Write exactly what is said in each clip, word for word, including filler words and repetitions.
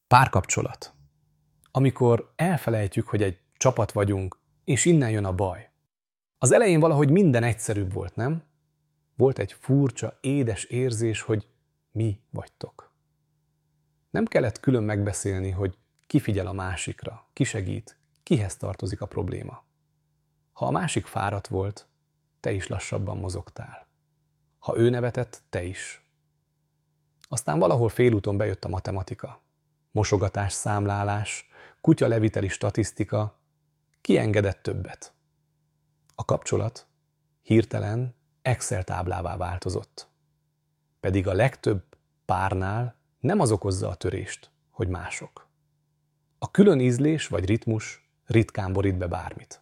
Párkapcsolat. Amikor elfelejtjük, hogy egy csapat vagyunk, és innen jön a baj. Az elején valahogy minden egyszerűbb volt, nem? Volt egy furcsa, édes érzés, hogy mi vagytok. Nem kellett külön megbeszélni, hogy ki figyel a másikra, ki segít, kihez tartozik a probléma. Ha a másik fáradt volt, te is lassabban mozogtál. Ha ő nevetett, te is. Aztán valahol félúton bejött a matematika. Mosogatás, számlálás, kutyaleviteli statisztika, ki engedett többet. A kapcsolat hirtelen Excel táblává változott. Pedig a legtöbb párnál nem az okozza a törést, hogy mások. A külön ízlés vagy ritmus ritkán borít be bármit.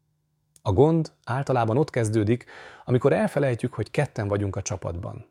A gond általában ott kezdődik, amikor elfelejtjük, hogy ketten vagyunk a csapatban.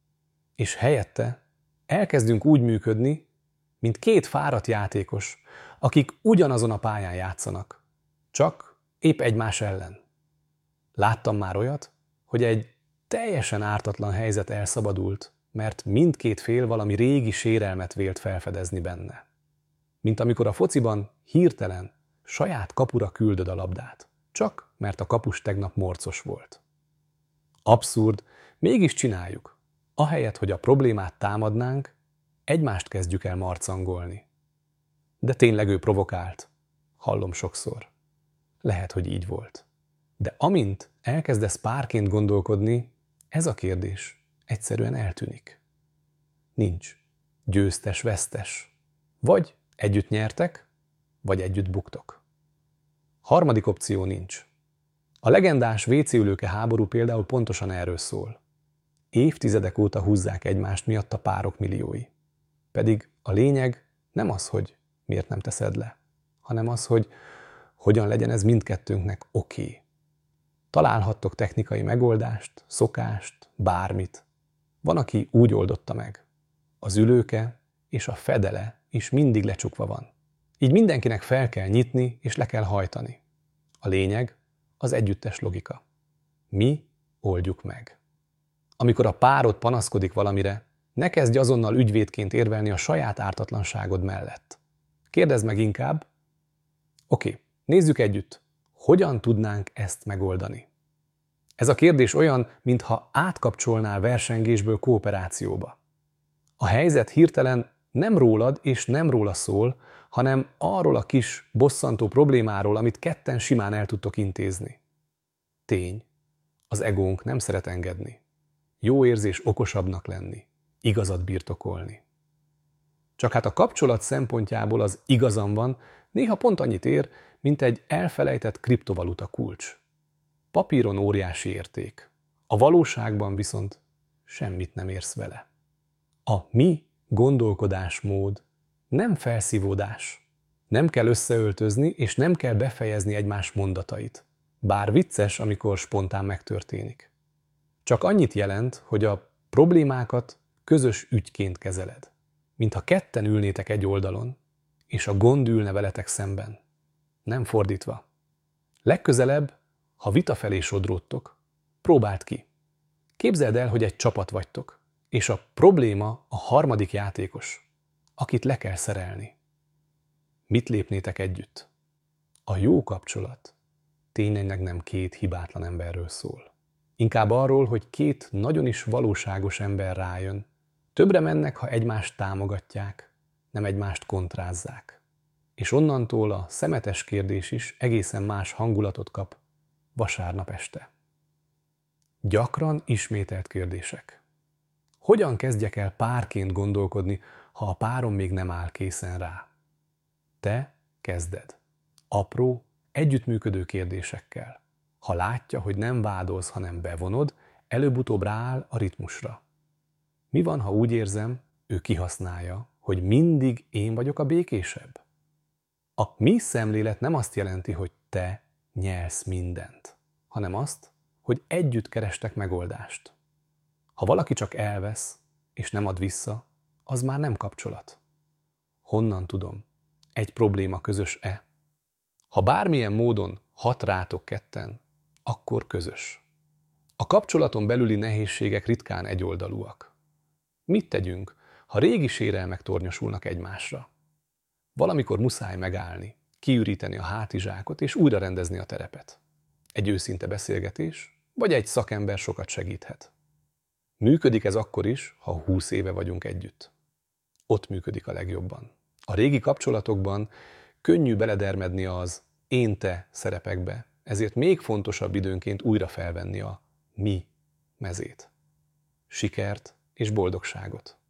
És helyette elkezdünk úgy működni, mint két fáradt játékos, akik ugyanazon a pályán játszanak, csak épp egymás ellen. Láttam már olyat, hogy egy teljesen ártatlan helyzet elszabadult, mert mindkét fél valami régi sérelmet vélt felfedezni benne. Mint amikor a fociban hirtelen saját kapura küldöd a labdát, csak mert a kapus tegnap morcos volt. Abszurd, mégis csináljuk. Ahelyett, hogy a problémát támadnánk, egymást kezdjük el marcangolni. De tényleg ő provokált. Hallom sokszor. Lehet, hogy így volt. De amint elkezdesz párként gondolkodni, ez a kérdés egyszerűen eltűnik. Nincs győztes-vesztes. Vagy együtt nyertek, vagy együtt buktok. Harmadik opció nincs. A legendás vécéülőke háború például pontosan erről szól. Évtizedek óta húzzák egymást miatt a párok milliói. Pedig a lényeg nem az, hogy miért nem teszed le, hanem az, hogy hogyan legyen ez mindkettőnknek oké. Okay. Találhattok technikai megoldást, szokást, bármit. Van, aki úgy oldotta meg. Az ülőke és a fedele is mindig lecsukva van. Így mindenkinek fel kell nyitni és le kell hajtani. A lényeg az együttes logika. Mi oldjuk meg. Amikor a párod panaszkodik valamire, ne kezdj azonnal ügyvédként érvelni a saját ártatlanságod mellett. Kérdezd meg inkább, oké, okay, nézzük együtt, hogyan tudnánk ezt megoldani. Ez a kérdés olyan, mintha átkapcsolnál versengésből kooperációba. A helyzet hirtelen nem rólad és nem róla szól, hanem arról a kis, bosszantó problémáról, amit ketten simán el tudtok intézni. Tény, az egónk nem szeret engedni. Jó érzés okosabbnak lenni, igazat birtokolni. Csak hát a kapcsolat szempontjából az igazam van, néha pont annyit ér, mint egy elfelejtett kriptovaluta kulcs. Papíron óriási érték, a valóságban viszont semmit nem érsz vele. A mi gondolkodásmód nem felszívódás. Nem kell összeöltözni, és nem kell befejezni egymás mondatait. Bár vicces, amikor spontán megtörténik. Csak annyit jelent, hogy a problémákat közös ügyként kezeled. Mintha ketten ülnétek egy oldalon, és a gond ülne veletek szemben. Nem fordítva. Legközelebb, ha vita felé sodródtok, próbáld ki. Képzeld el, hogy egy csapat vagytok, és a probléma a harmadik játékos, akit le kell szerelni. Mit lépnétek együtt? A jó kapcsolat tényleg nem két hibátlan emberről szól. Inkább arról, hogy két nagyon is valóságos ember rájön. Többre mennek, ha egymást támogatják, nem egymást kontrázzák. És onnantól a szemetes kérdés is egészen más hangulatot kap vasárnap este. Gyakran ismételt kérdések. Hogyan kezdjek el párként gondolkodni, ha a párom még nem áll készen rá? Te kezded. Apró, együttműködő kérdésekkel. Ha látja, hogy nem vádolsz, hanem bevonod, előbb-utóbb rááll a ritmusra. Mi van, ha úgy érzem, ő kihasználja, hogy mindig én vagyok a békésebb? A mi szemlélet nem azt jelenti, hogy te nyelsz mindent, hanem azt, hogy együtt kerestek megoldást. Ha valaki csak elvesz, és nem ad vissza, az már nem kapcsolat. Honnan tudom? Egy probléma közös-e? Ha bármilyen módon hat rátok ketten, akkor közös. A kapcsolaton belüli nehézségek ritkán egyoldalúak. Mit tegyünk, ha régi sérelmek tornyosulnak egymásra? Valamikor muszáj megállni, kiüríteni a hátizsákot és újra rendezni a terepet. Egy őszinte beszélgetés, vagy egy szakember sokat segíthet. Működik ez akkor is, ha húsz éve vagyunk együtt. Ott működik a legjobban. A régi kapcsolatokban könnyű beledermedni az én-te szerepekbe, ezért még fontosabb időnként újra felvenni a mi mezét. Sikert és boldogságot!